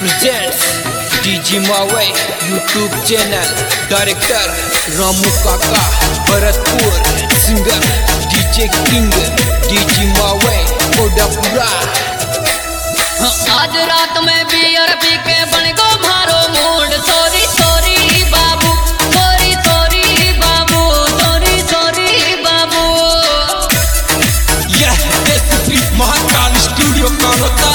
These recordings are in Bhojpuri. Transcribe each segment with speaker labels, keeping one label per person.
Speaker 1: presents DJ Mawai YouTube channel. Director Ramu Kaka, Bharatpur. Singer DJ King, DJ Mawai Kodapura.
Speaker 2: आज रात में बियर पी के बन गो मारो मूड। सॉरी सॉरी बाबू, सॉरी सॉरी बाबू, सॉरी सॉरी बाबू।
Speaker 1: यह एसपी महाकाल स्टूडियो का होता।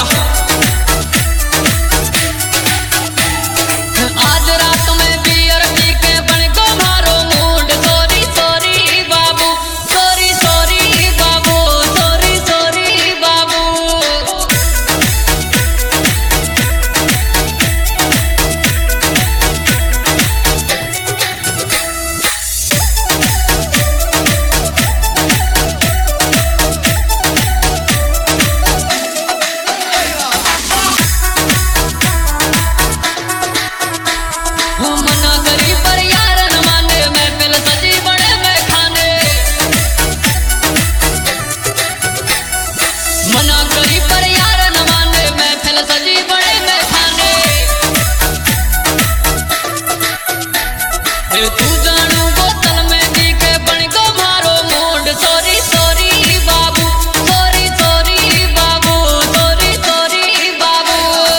Speaker 2: आज रात में बियर पी के बन गो मारो मूड। सॉरी सॉरी बाबू, सॉरी सॉरी बाबू, सॉरी सॉरी बाबू। मना करी पर यार न माने, महफिल सजी बड़े में खाने। मना करी पर यार न माने, महफिल सजी बड़े में खाने। तू जानू बोतल में पी के बन गो मारो मूड। सॉरी सॉरी बाबू, सॉरी सॉरी बाबू, सॉरी सॉरी बाबू।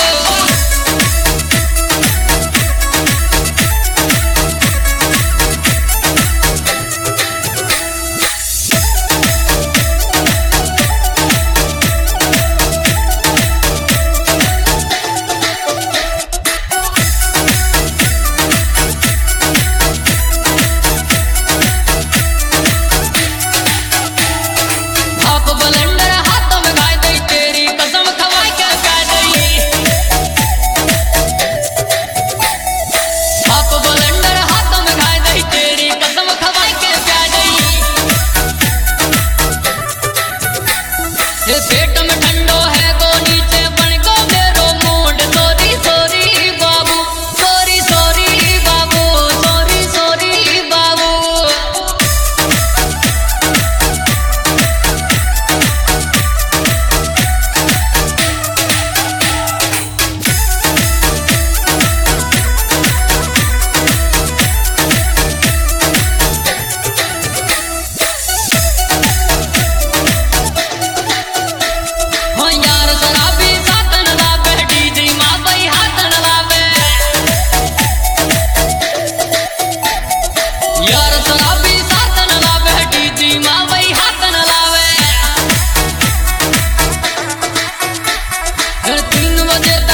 Speaker 2: आप बलंडर हाथों में गाय दई, तेरी कसम खवा के कह दई। आप बलंडर हाथों में गाय दई, तेरी कसम खवा के कह दई। ये पेट में ठंडो है गो, नीचे बन गो मेरो मूड। सॉरी सॉरी बाबू, सॉरी सॉरी बाबू, सॉरी सॉरी बाबू। हाँ यार शराबी साथ न लावे, डीजे मावई हाथ न लावे। यार शराबी साथ न लावे, डीजे मावई हाथ न लावे। 3 बजे